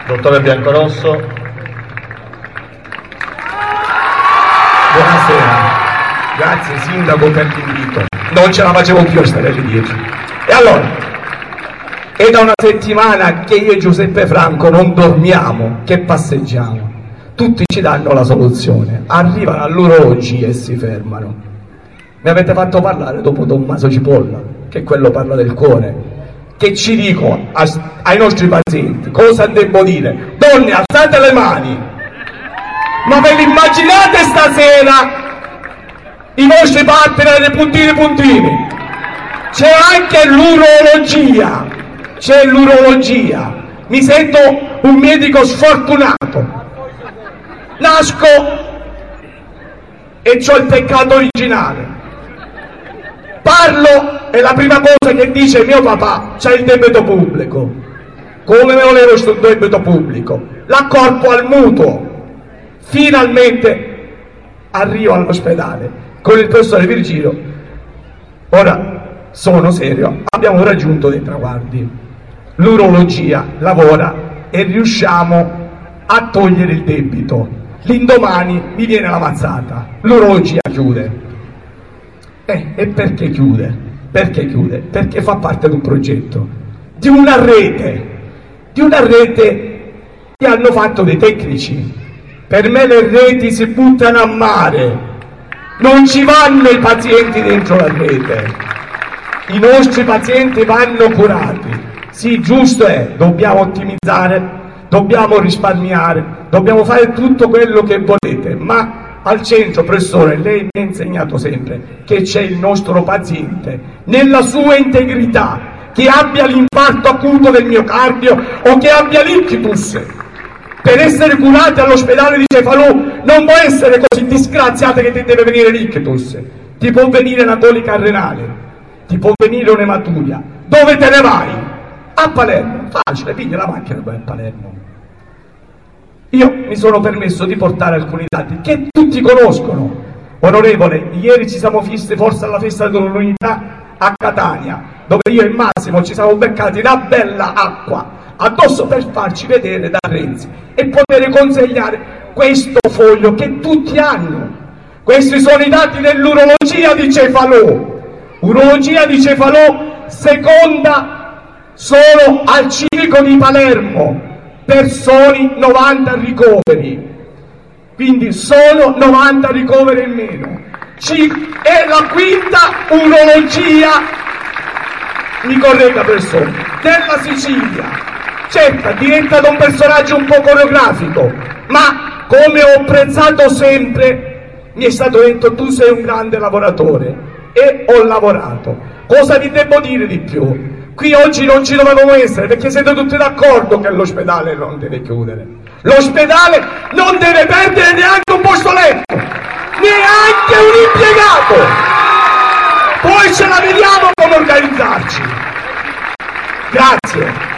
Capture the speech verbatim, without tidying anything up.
Dottore Biancorosso. Buonasera, grazie Sindaco per l'invito. Non ce la facevo più a stare alle dieci. E allora, è da una settimana che io e Giuseppe Franco non dormiamo, che passeggiamo. Tutti ci danno la soluzione, arrivano all'urologia e si fermano. Mi avete fatto parlare dopo Tommaso Cipolla, che quello parla del cuore. Che ci dico a, ai nostri pazienti, cosa devo dire? Donne, alzate le mani! Ma ve l'immaginate stasera i vostri partner puntini puntini? C'è anche l'urologia, c'è l'urologia. Mi sento un medico sfortunato. Nasco e c'ho il peccato originale. Parlo e la prima cosa che dice mio papà, c'è il debito pubblico. Come me lo levo questo debito pubblico? L'accorpo al mutuo. Finalmente arrivo all'ospedale con il professore Virgilio. Ora sono serio, abbiamo raggiunto dei traguardi. L'urologia lavora e riusciamo a togliere il debito. L'indomani mi viene la mazzata, l'urologia chiude. Eh, e perché chiude? Perché chiude? Perché fa parte di un progetto, di una rete, di una rete che hanno fatto dei tecnici. Per me le reti si buttano a mare, non ci vanno i pazienti dentro la rete, i nostri pazienti vanno curati. Sì, giusto è, dobbiamo ottimizzare, dobbiamo risparmiare, dobbiamo fare tutto quello che volete, ma al centro, professore, lei mi ha insegnato sempre che c'è il nostro paziente nella sua integrità, che abbia l'infarto acuto del miocardio o che abbia l'ictus. Per essere curati all'ospedale di Cefalù non può essere così disgraziata che ti deve venire l'ictus, ti può venire una colica renale, ti può venire un'ematuria. Dove te ne vai? A Palermo, facile, piglia la macchina e vai a Palermo. Io mi sono permesso di portare alcuni dati che tutti conoscono. Onorevole, ieri ci siamo visti forse alla festa dell'unità a Catania, dove io e Massimo ci siamo beccati la bella acqua addosso per farci vedere da Renzi e poter consegnare questo foglio che tutti hanno. Questi sono i dati dell'urologia di Cefalù. Urologia di Cefalù seconda solo al civico di Palermo. Persone novanta ricoveri, quindi solo novanta ricoveri in meno. Ci, è la quinta urologia, mi corregga persone, della Sicilia. Certo, diventa da un personaggio un po' coreografico, ma come ho apprezzato sempre, mi è stato detto tu sei un grande lavoratore e ho lavorato. Cosa vi devo dire di più? Qui oggi non ci dovevamo essere perché siete tutti d'accordo che l'ospedale non deve chiudere. L'ospedale non deve perdere neanche un posto letto, neanche un impiegato. Poi ce la vediamo come organizzarci. Grazie.